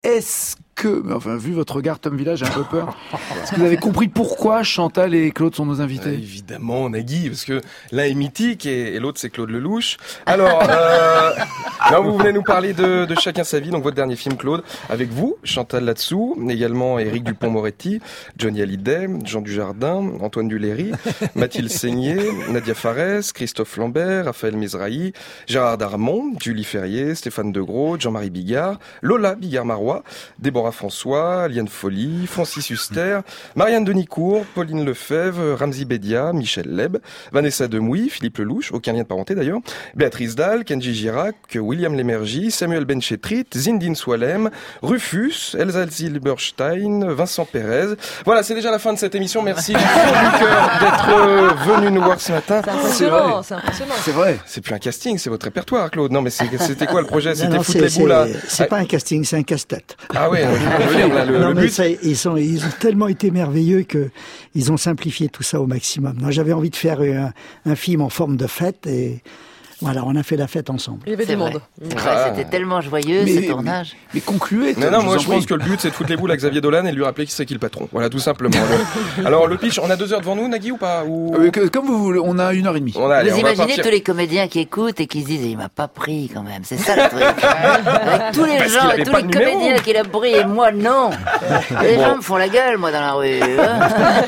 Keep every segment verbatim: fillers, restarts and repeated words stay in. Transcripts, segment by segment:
est-ce que, enfin, vu votre regard, Tom Villa, j'ai un peu peur. Est-ce que vous avez compris pourquoi Chantal et Claude sont nos invités ? euh, Évidemment, Nagui, parce que l'un est mythique et, et l'autre c'est Claude Lelouch. Alors, euh, non, vous venez nous parler de, de Chacun sa vie, donc votre dernier film, Claude, avec vous, Chantal là-dessous, également Éric Dupond-Moretti, Johnny Hallyday, Jean Dujardin, Antoine Duléry, Mathilde Seigné, Nadia Fares, Christophe Lambert, Raphaël Mesrahi, Gérard Darmon, Julie Ferrier, Stéphane De Gros, Jean-Marie Bigard, Lola Bigard-Marois, Déborah François, Liane Folly, Francis Huster, Marianne Denicourt, Pauline Lefebvre, Ramzi Bedia, Michel Leb, Vanessa Demouy, Philippe Lelouch, aucun lien de parenté d'ailleurs, Béatrice Dalle, Kenji Girac, William Lémergie, Samuel Benchetrit, Zindine Swalem, Rufus, Elsa Zilberstein, Vincent Pérez. Voilà, c'est déjà la fin de cette émission. Merci du fond du cœur d'être venu nous voir ce matin. C'est impressionnant, c'est impressionnant. C'est vrai. C'est plus un casting, c'est votre répertoire, Claude. Non, mais c'est, c'était quoi le projet ? C'était non, foutre c'est, les boules là. C'est pas un casting, c'est un casse-tête. Ah ouais, je veux dire, là, le, non, le mais but. ça, ils, sont, ils ont tellement été merveilleux que ils ont simplifié tout ça au maximum. Non, j'avais envie de faire un, un film en forme de fête et voilà, on a fait la fête ensemble. Il y avait C'est du vrai. monde. C'est vrai, Ah. c'était tellement joyeux Mais- ce tournage. Mais concluez. Mais Tom, non, je moi vous je en prie. pense que le but c'est de foutre les boules à Xavier Dolan et de lui rappeler qui c'est qui le patron. Voilà, tout simplement. Le- Alors le pitch, on a deux heures devant nous, Nagui, ou pas ou... Euh, que- Comme vous voulez, on a une heure et demie. On a, allez, Vous on va imaginez partir. tous les comédiens qui écoutent et qui se disent, il m'a pas pris quand même, c'est ça le truc. Avec tous les Parce qu'il gens, avait tous pas les de numéro. comédiens qu'il a pris et moi non. Les Bon. gens me font la gueule moi dans la rue. hein.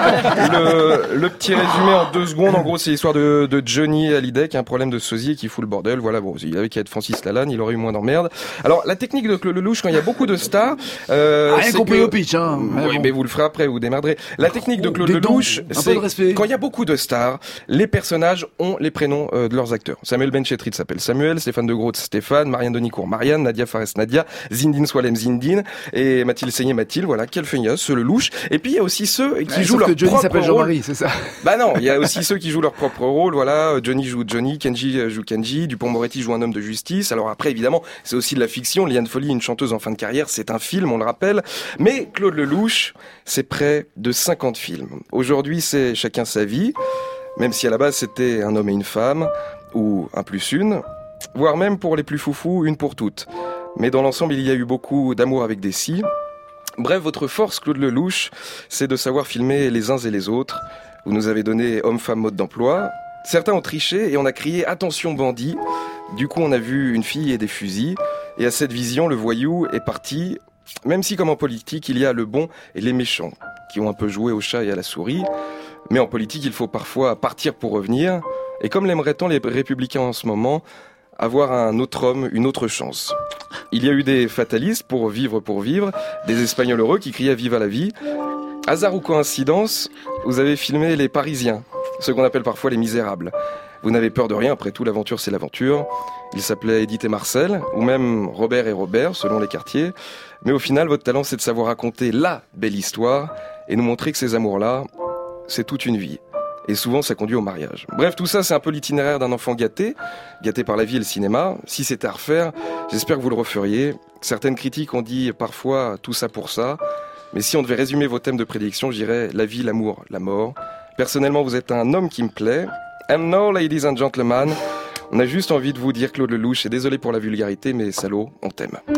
le, le petit résumé en deux secondes, en gros c'est l'histoire de, de Johnny Hallyday qui a un problème de sosie et qui fout le bordel. Voilà, bon, il avait qu'à être Francis Lalanne, il aurait eu moins d'emmerde. Alors la technique de Claude Lelouch quand il y a beaucoup de stars, euh, Rien c'est compris que- au pitch, hein. Mais Oui, bon. mais vous le ferez après, vous démerderez. La technique de Claude Des dents, Lelouch, un peu c'est de respect. quand il y a beaucoup de stars, les personnages ont les prénoms euh, de leurs acteurs. Samuel Benchetrit s'appelle Samuel, Stéphane De Gros Stéphane, Marianne Denicourt Marianne, Nadia Fares Nadia, Zindine Swalem Zindine et Mathilde Seigné Mathilde. Voilà, quel feignasse, ce Lelouch. Et puis il y a aussi ceux qui Ouais, jouent sauf leur que Johnny propre s'appelle rôle. Jean-Marie, c'est ça. Bah non, il y a aussi ceux qui jouent leur propre rôle. Voilà, Johnny joue Johnny, Kenji joue Kenji, Dupond-Moretti joue un homme de justice. Alors après, évidemment, c'est aussi de la fiction. Liane Folly, une chanteuse en fin de carrière, c'est un film, on le rappelle. Mais Claude Lelouch, c'est près de cinquante films. Aujourd'hui, c'est Chacun sa vie, même si à la base c'était un homme et une femme, ou un plus une, voire même pour les plus foufous, une pour toutes. Mais dans l'ensemble, il y a eu beaucoup d'amour avec des si. Bref, votre force, Claude Lelouch, c'est de savoir filmer les uns et les autres. Vous nous avez donné homme-femme mode d'emploi. Certains ont triché et on a crié « Attention bandit !» Du coup, on a vu une fille et des fusils. Et à cette vision, le voyou est parti. Même si, comme en politique, il y a le bon et les méchants, qui ont un peu joué au chat et à la souris. Mais en politique, il faut parfois partir pour revenir. Et comme l'aimeraient tant les républicains en ce moment, avoir un autre homme, une autre chance. Il y a eu des fatalistes pour vivre pour vivre, des Espagnols heureux qui criaient « Viva la vie !» Hasard ou coïncidence, vous avez filmé les Parisiens, ceux qu'on appelle parfois les misérables. Vous n'avez peur de rien, après tout l'aventure c'est l'aventure. Ils s'appelaient Edith et Marcel, ou même Robert et Robert, selon les quartiers. Mais au final, votre talent c'est de savoir raconter la belle histoire et nous montrer que ces amours-là, c'est toute une vie. Et souvent, ça conduit au mariage. Bref, tout ça, c'est un peu l'itinéraire d'un enfant gâté, gâté par la vie et le cinéma. Si c'était à refaire, j'espère que vous le referiez. Certaines critiques ont dit parfois tout ça pour ça. Mais si on devait résumer vos thèmes de prédilection, je dirais la vie, l'amour, la mort. Personnellement, vous êtes un homme qui me plaît. And now, ladies and gentlemen, on a juste envie de vous dire, Claude Lelouch, et désolé pour la vulgarité, mais salaud, on t'aime. La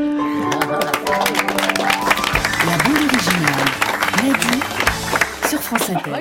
bande originale, Nagui, sur France Inter.